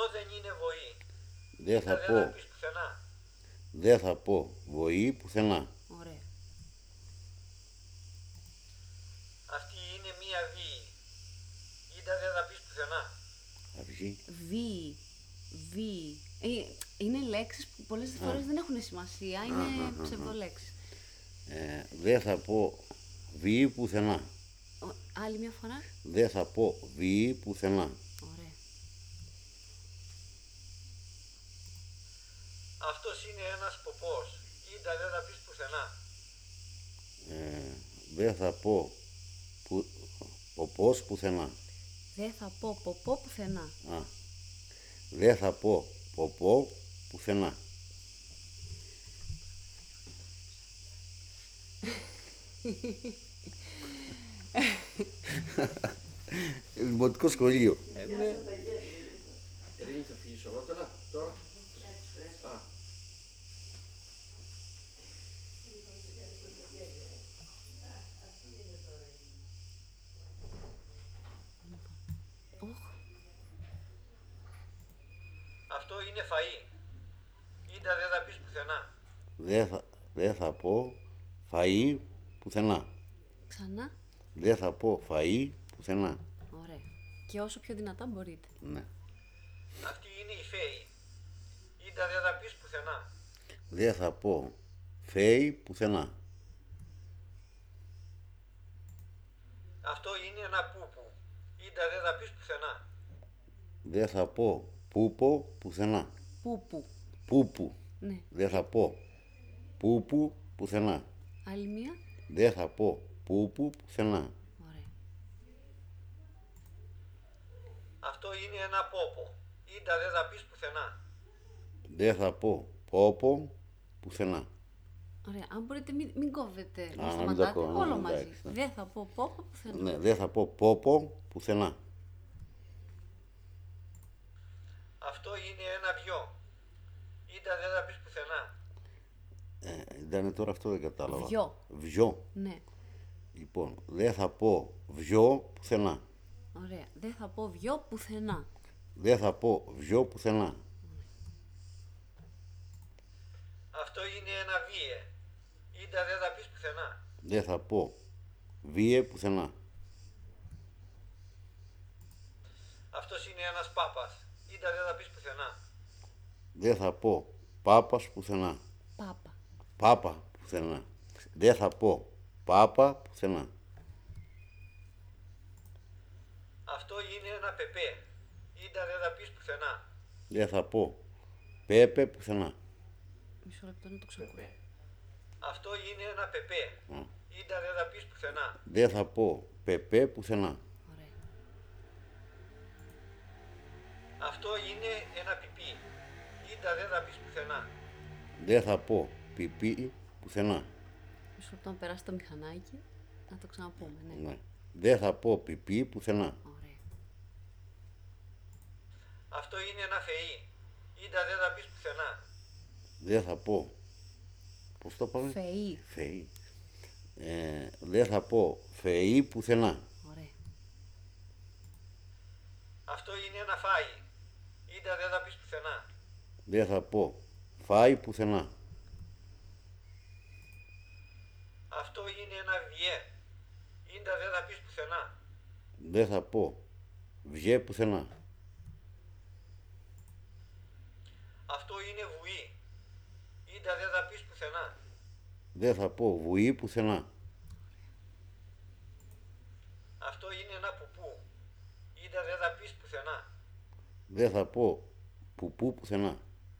δεν είναι βοή. Δεν θα Δεν θα πω. πεις πουθενά. Δεν θα πω βοή πουθενά. Ωραία. Αυτή είναι μία βίη. Ήντα δεν θα πεις πουθενά. Αυγή. Βι. Βι. Είναι λέξεις που πολλές φορές δεν έχουν σημασία, είναι ψευδολέξεις. Δεν θα πω βίη πουθενά. Άλλη μια φορά. Δεν θα πω βίη πουθενά. Ωραία. Αυτός είναι ένας ποπός. Ήντα δεν θα πεις πουθενά. Δεν θα πω ποπός πουθενά. Δεν θα πω ποπό πουθενά. Δεν θα πω ποπό πουθενά. Δημοτικό σχολείο. Ειρήνη, θα φύγεις ολότερα τώρα. Αυτό είναι φαΐ. Ήντα δεν θα πεις πουθενά. Δεν θα πω φαΐ πουθενά. Ξανά. Δεν θα πω φαΐ πουθενά. Ωραία. Και όσο πιο δυνατά μπορείτε. Ναι. Αυτή είναι η φέη. Ήντα δεν θα πεις πουθενά. Δεν θα πω φέι πουθενά. Αυτό είναι ένα πούπου. Ήντα δεν θα πεις πουθενά. Δεν θα πω πούπο πουθενά. Πούπου. Πούπου. Ναι. Δεν θα πω πούπου πουθενά. Άλλη μία. Δεν θα πω πούπου πουθενά. Ωραία. Αυτό είναι ένα πόπο. Ήντα δεν θα πεις πουθενά. Δεν θα πω πόπο πουθενά. Ωραία. Αν μπορείτε μην κόβετε, να να μην σταματάτε, το κόβω, όλο ναι, μαζί. εντάξει, ναι. Δεν θα πω πόπο πουθενά. Ναι, δεν θα πω πόπο πουθενά. Αυτό είναι ένα βιό. Ήντα δεν θα πεις πουθενά. Ήταν τώρα αυτό δεν κατάλαβα. Βιό. Βιό. Ναι. Λοιπόν, δεν θα πω βιό πουθενά. Ωραία. Δεν θα πω βιό πουθενά. Δεν θα πω βιό πουθενά. Αυτό είναι ένα βίε. Ήντα δεν θα πεις πουθενά. Δεν θα πω βίε πουθενά. Αυτός είναι ένας πάπας. Ήντα δεν θα πεις πουθενά. Δεν θα πω πάπας πουθενά. Πάπα. Πάπα πουθενά. Δεν θα πω πάπα πουθενά. Αυτό είναι ένα πεπέ. Ήντα δεν θα πεις πουθενά. Δεν θα πω πέπε πουθενά. Μισό λεπτό να το ξανακούσω. Αυτό είναι ένα πεπέ. Ήντα δεν θα πεις πουθενά. Δεν θα πω πεπέ πουθενά. Ωραία. Αυτό είναι ένα πιπί. Ήντα δεν θα πεις πουθενά. Δεν θα πω πιπί πουθενά. Μισό λεπτό να περάσει το μηχανάκι. Να το ξαναπούμε, ναι. Ναι. Δεν θα πω πιπί πουθενά. Ωραία. Αυτό είναι ένα φεΐ. Ήντα δεν θα πεις πουθενά. Δεν θα πω. Πώς το πάμε? Φεΐ. Φεΐ. Δεν θα πω φεΐ πουθενά. Ωραία. Αυτό είναι ένα φάι. Ήντα δεν θα πεις πουθενά. Δεν θα πω φάι πουθενά. Αυτό είναι ένα βιέ. Ήντα δεν θα πεις πουθενά. Δεν θα πω βγέ πουθενά. Αυτό είναι βουή. Ήντα δεν θα πεις πουθενά. Δεν θα πω βουή πουθενά. Αυτό είναι ένα πουπού. Ήντα δεν θα πεις πουθενά. Δεν θα πω πουπού πουθενά.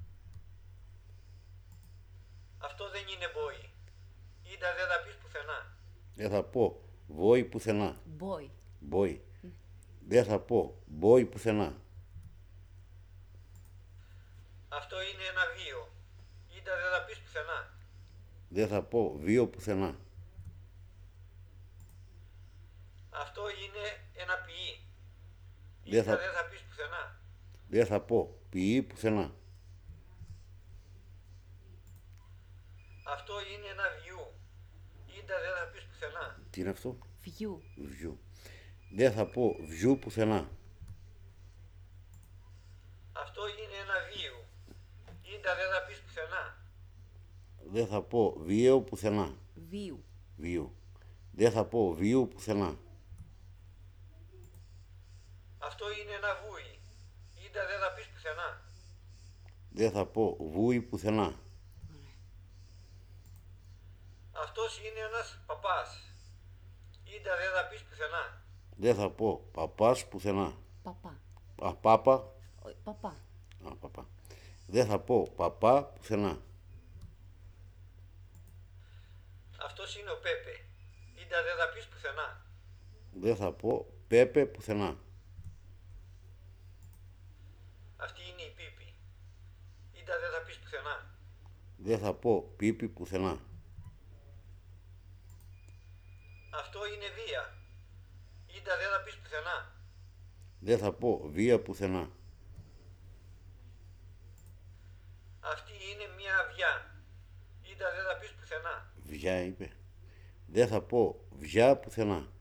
Αυτό δεν είναι μπόι. Ήντα δεν θα πεις πουθενά. Δεν θα πω βόη πουθενά. Μπόι. Μπόη. Δεν θα πω μπόη πουθενά. Αυτό είναι ένα βίο. Ήντα δεν θα πεις πουθενά. Δεν θα πω βίο πουθενά. Αυτό είναι ένα ποιή. Δεν Ήντα θα- δεν θα πεις πουθενά. Δεν θα πω ποιή πουθενά. Αυτό είναι ένα βιού. Ήντα δεν θα πεις πουθενά. Τι είναι αυτό? Βιού. Βιού. Δεν θα πω βιού πουθενά. Αυτό είναι ένα βίο. Ίντα δεν θα πεις πουθενά. Δεν θα πω βίαιο πουθενά. Βίου. Βίου. Δεν θα πω βίου πουθενά. Αυτό είναι ένα βούι. Ίντα δεν θα πεις πουθενά. Δεν θα πω βούι πουθενά. Αυτός είναι ένας παπάς. Ίντα δεν θα πεις πουθενά. Δεν θα πω παπάς πουθενά. Παπά. Α, πάπα. Παπά. Α, παπά. Δεν θα πω παπά πουθενά. Αυτός είναι ο Πέπε. Ίντα δεν θα πεις πουθενά. Δεν θα πω πέπε πουθενά. Αυτή είναι η Πίπη. Ίντα δεν θα πεις πουθενά. Δεν θα πω πίπη πουθενά. Αυτό είναι βία. Ίντα δεν θα πεις πουθενά. Δεν θα πω βία πουθενά. Αυτή είναι μια αυγιά. Ίντα δεν θα πεις πουθενά. Βιά είπε. Δεν θα πω βιά πουθενά.